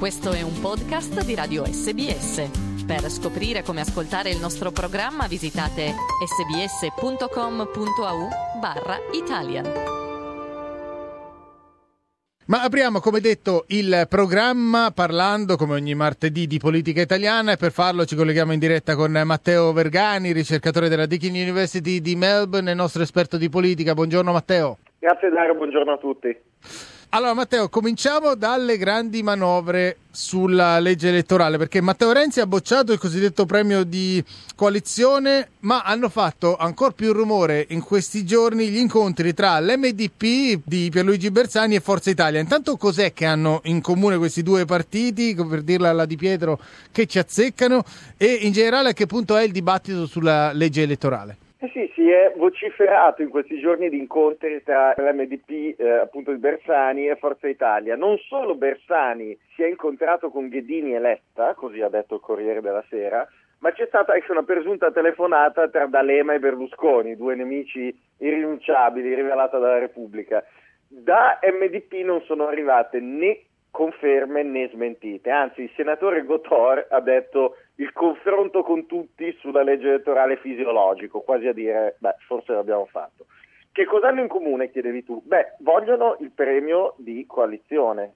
Questo è un podcast di Radio SBS. Per scoprire come ascoltare il nostro programma visitate sbs.com.au/Italian. Ma apriamo, come detto, il programma parlando, come ogni martedì, di politica italiana, e per farlo ci colleghiamo in diretta con Matteo Vergani, ricercatore della Deakin University di Melbourne e nostro esperto di politica. Buongiorno Matteo. Grazie Dario, buongiorno a tutti. Allora Matteo, cominciamo dalle grandi manovre sulla legge elettorale, perché Matteo Renzi ha bocciato il cosiddetto premio di coalizione, ma hanno fatto ancora più rumore in questi giorni gli incontri tra l'MDP di Pierluigi Bersani e Forza Italia. Intanto cos'è che hanno in comune questi due partiti, per dirla alla Di Pietro, che ci azzeccano, e in generale a che punto è il dibattito sulla legge elettorale? Sì, si è vociferato in questi giorni di incontri tra l'MDP appunto di Bersani e Forza Italia. Non solo Bersani si è incontrato con Ghedini e Letta, così ha detto il Corriere della Sera, ma c'è stata anche una presunta telefonata tra D'Alema e Berlusconi, due nemici irrinunciabili, rivelata dalla Repubblica. Da MDP non sono arrivate né conferme né smentite, anzi il senatore Gotor ha detto il confronto con tutti sulla legge elettorale fisiologico, quasi a dire forse l'abbiamo fatto. Che cosa hanno in comune, chiedevi tu? Vogliono il premio di coalizione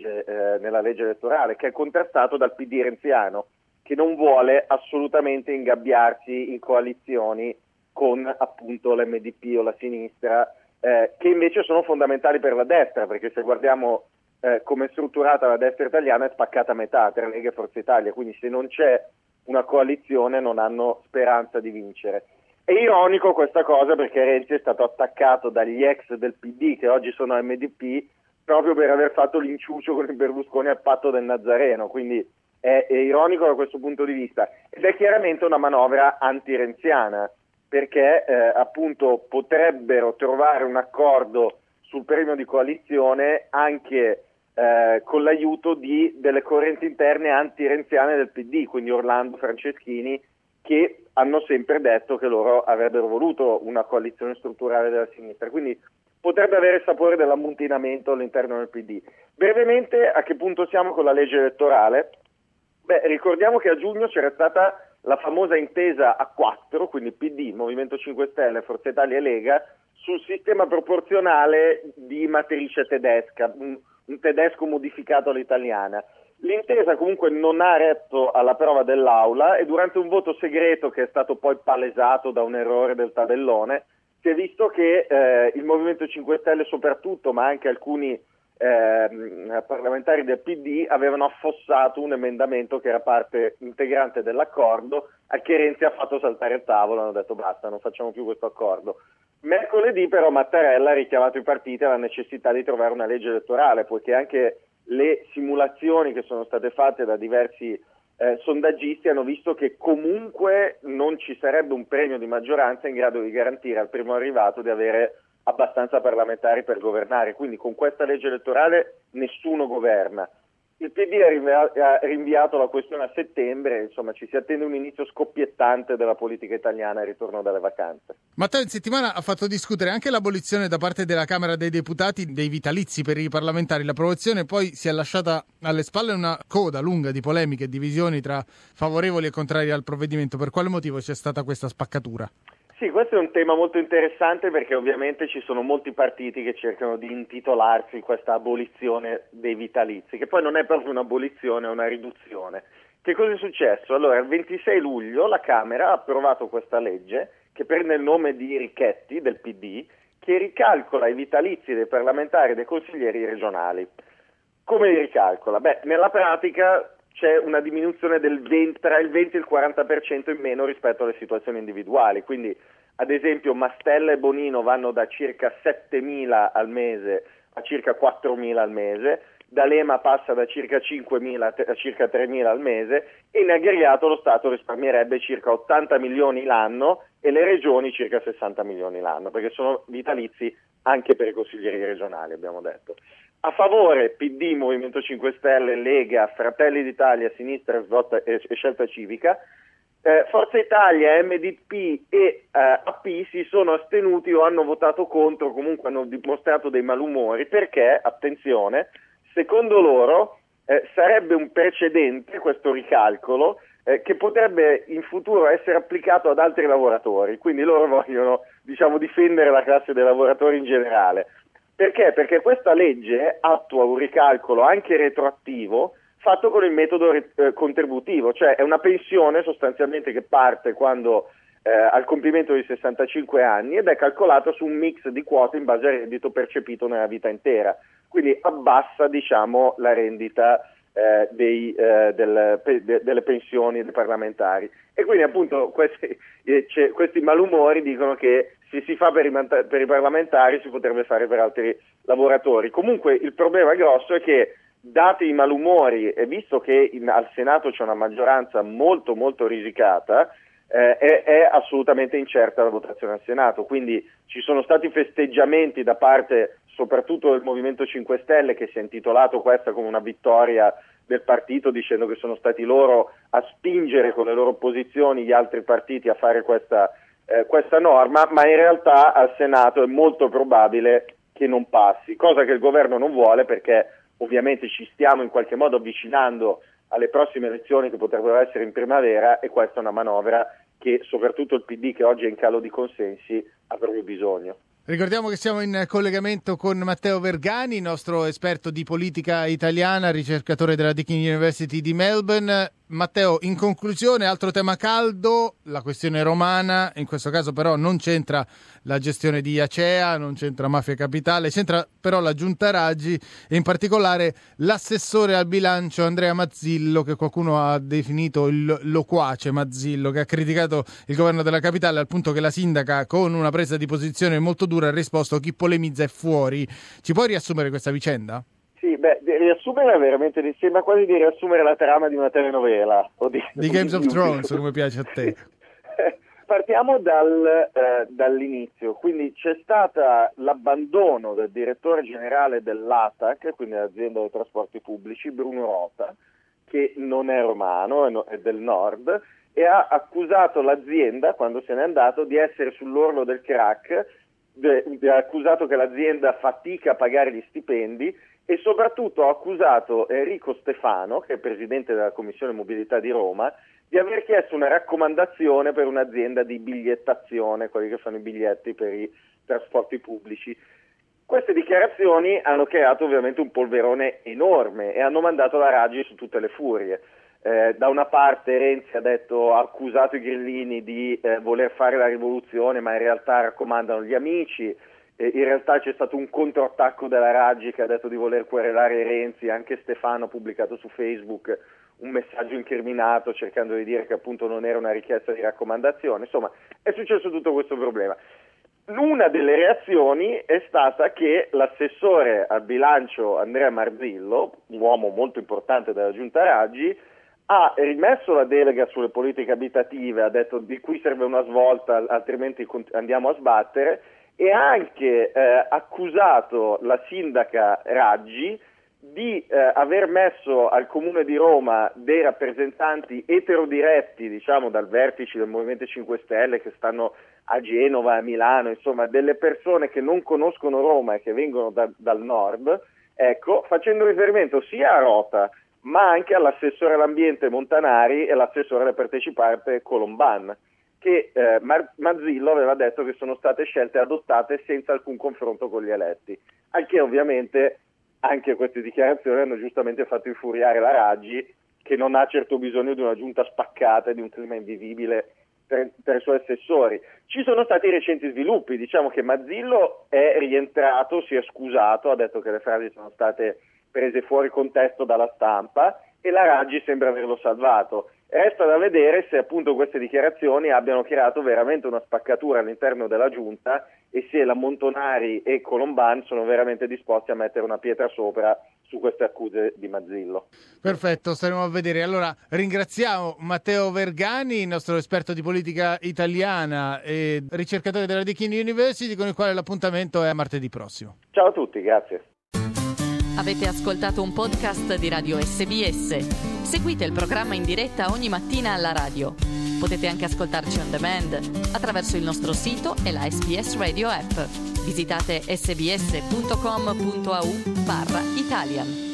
nella legge elettorale, che è contrastato dal PD renziano, che non vuole assolutamente ingabbiarsi in coalizioni con appunto l'MDP o la sinistra, che invece sono fondamentali per la destra, perché se guardiamo come è strutturata la destra italiana è spaccata a metà tra Lega e Forza Italia, quindi se non c'è una coalizione non hanno speranza di vincere. È ironico questa cosa perché Renzi è stato attaccato dagli ex del PD che oggi sono MDP proprio per aver fatto l'inciucio con il Berlusconi al patto del Nazareno, quindi è ironico da questo punto di vista ed è chiaramente una manovra anti-renziana perché appunto potrebbero trovare un accordo sul premio di coalizione anche con l'aiuto delle correnti interne anti-renziane del PD, quindi Orlando, Franceschini, che hanno sempre detto che loro avrebbero voluto una coalizione strutturale della sinistra, quindi potrebbe avere il sapore dell'ammutinamento all'interno del PD. Brevemente, a che punto siamo con la legge elettorale? Ricordiamo che a giugno c'era stata la famosa intesa a 4, quindi PD, Movimento 5 Stelle, Forza Italia e Lega, sul sistema proporzionale di matrice tedesca, un tedesco modificato all'italiana. L'intesa comunque non ha retto alla prova dell'Aula e durante un voto segreto che è stato poi palesato da un errore del tabellone si è visto che il Movimento 5 Stelle soprattutto, ma anche alcuni parlamentari del PD avevano affossato un emendamento che era parte integrante dell'accordo, a che Renzi ha fatto saltare il tavolo, hanno detto basta, non facciamo più questo accordo. Mercoledì però Mattarella ha richiamato i partiti alla necessità di trovare una legge elettorale, poiché anche le simulazioni che sono state fatte da diversi sondaggisti hanno visto che comunque non ci sarebbe un premio di maggioranza in grado di garantire al primo arrivato di avere abbastanza parlamentari per governare, quindi con questa legge elettorale nessuno governa. Il PD ha rinviato la questione a settembre, insomma ci si attende un inizio scoppiettante della politica italiana al ritorno dalle vacanze. Matteo, in settimana ha fatto discutere anche l'abolizione da parte della Camera dei Deputati dei vitalizi per i parlamentari. L'approvazione poi si è lasciata alle spalle una coda lunga di polemiche e divisioni tra favorevoli e contrari al provvedimento. Per quale motivo c'è stata questa spaccatura? Sì, questo è un tema molto interessante perché ovviamente ci sono molti partiti che cercano di intitolarsi questa abolizione dei vitalizi, che poi non è proprio un'abolizione, è una riduzione. Che cosa è successo? Allora, il 26 luglio la Camera ha approvato questa legge che prende il nome di Richetti del PD, che ricalcola i vitalizi dei parlamentari e dei consiglieri regionali. Come li ricalcola? Nella pratica c'è una diminuzione tra il 20 e il 40% in meno rispetto alle situazioni individuali, quindi ad esempio Mastella e Bonino vanno da circa 7.000 al mese a circa 4.000 al mese, D'Alema passa da circa 5.000 a circa 3.000 al mese e in aggregato lo Stato risparmierebbe circa 80 milioni l'anno e le regioni circa 60 milioni l'anno, perché sono vitalizi anche per i consiglieri regionali, abbiamo detto. A favore PD, Movimento 5 Stelle, Lega, Fratelli d'Italia, Sinistra e Scelta Civica, Forza Italia, MDP e AP si sono astenuti o hanno votato contro, comunque hanno dimostrato dei malumori perché, attenzione, secondo loro sarebbe un precedente, questo ricalcolo, che potrebbe in futuro essere applicato ad altri lavoratori, quindi loro vogliono, difendere la classe dei lavoratori in generale. Perché? Perché questa legge attua un ricalcolo anche retroattivo fatto con il metodo contributivo, cioè è una pensione sostanzialmente che parte quando al compimento di 65 anni ed è calcolata su un mix di quote in base al reddito percepito nella vita intera, quindi abbassa la rendita delle pensioni dei parlamentari, e quindi appunto questi malumori dicono che se si fa per i parlamentari si potrebbe fare per altri lavoratori. Comunque il problema grosso è che, dati i malumori e visto che al Senato c'è una maggioranza molto molto risicata, è assolutamente incerta la votazione al Senato, quindi ci sono stati festeggiamenti da parte soprattutto del Movimento 5 Stelle, che si è intitolato questa come una vittoria del partito, dicendo che sono stati loro a spingere con le loro posizioni gli altri partiti a fare questa norma, ma in realtà al Senato è molto probabile che non passi, cosa che il governo non vuole, perché ovviamente ci stiamo in qualche modo avvicinando alle prossime elezioni che potrebbero essere in primavera, e questa è una manovra che soprattutto il PD, che oggi è in calo di consensi, ha proprio bisogno. Ricordiamo che siamo in collegamento con Matteo Vergani, nostro esperto di politica italiana, ricercatore della Deakin University di Melbourne. Matteo, in conclusione, altro tema caldo, la questione romana. In questo caso però non c'entra la gestione di Acea, non c'entra Mafia Capitale, c'entra però la Giunta Raggi e in particolare l'assessore al bilancio Andrea Mazzillo, che qualcuno ha definito il loquace Mazzillo, che ha criticato il governo della capitale al punto che la sindaca, con una presa di posizione molto dura, ha risposto: chi polemizza è fuori. Ci puoi riassumere questa vicenda? Sì, riassumere veramente, sembra quasi di riassumere la trama di una telenovela. Di Games of Thrones, come piace a te. Partiamo dall'inizio, quindi c'è stato l'abbandono del direttore generale dell'ATAC, quindi l'azienda dei trasporti pubblici, Bruno Rota, che non è romano, è del nord, e ha accusato l'azienda, quando se n'è andato, di essere sull'orlo del crack, ha accusato che l'azienda fatica a pagare gli stipendi, e soprattutto ha accusato Enrico Stefano, che è presidente della Commissione Mobilità di Roma, di aver chiesto una raccomandazione per un'azienda di bigliettazione, quelli che fanno i biglietti per i trasporti pubblici. Queste dichiarazioni hanno creato ovviamente un polverone enorme e hanno mandato la Raggi su tutte le furie. Da una parte Renzi ha accusato i grillini di voler fare la rivoluzione, ma in realtà raccomandano gli amici. In realtà c'è stato un controattacco della Raggi, che ha detto di voler querelare Renzi. Anche Stefano ha pubblicato su Facebook un messaggio incriminato cercando di dire che appunto non era una richiesta di raccomandazione. Insomma, è successo tutto questo problema. Una delle reazioni è stata che l'assessore al bilancio Andrea Marzillo, un uomo molto importante della Giunta Raggi, ha rimesso la delega sulle politiche abitative, ha detto di qui serve una svolta, altrimenti andiamo a sbattere, e ha anche accusato la sindaca Raggi di aver messo al Comune di Roma dei rappresentanti eterodiretti, dal vertice del Movimento 5 Stelle, che stanno a Genova, a Milano, insomma delle persone che non conoscono Roma e che vengono dal nord, facendo riferimento sia a Rota ma anche all'assessore all'ambiente Montanari e l'assessore alle partecipate Colomban, che Mazzillo aveva detto che sono state scelte adottate senza alcun confronto con gli eletti, al che ovviamente anche queste dichiarazioni hanno giustamente fatto infuriare la Raggi, che non ha certo bisogno di una giunta spaccata e di un clima invivibile per i suoi assessori. Ci sono stati recenti sviluppi, che Mazzillo è rientrato, si è scusato, ha detto che le frasi sono state prese fuori contesto dalla stampa e la Raggi sembra averlo salvato. Resta da vedere se appunto queste dichiarazioni abbiano creato veramente una spaccatura all'interno della giunta e se la Montanari e Colomban sono veramente disposti a mettere una pietra sopra su queste accuse di Mazzillo. Perfetto, staremo a vedere. Allora ringraziamo Matteo Vergani, il nostro esperto di politica italiana e ricercatore della Deakin University, con il quale l'appuntamento è martedì prossimo. Ciao a tutti, grazie. Avete ascoltato un podcast di Radio SBS. Seguite il programma in diretta ogni mattina alla radio. Potete anche ascoltarci on demand attraverso il nostro sito e la SBS Radio app. Visitate sbs.com.au/Italian.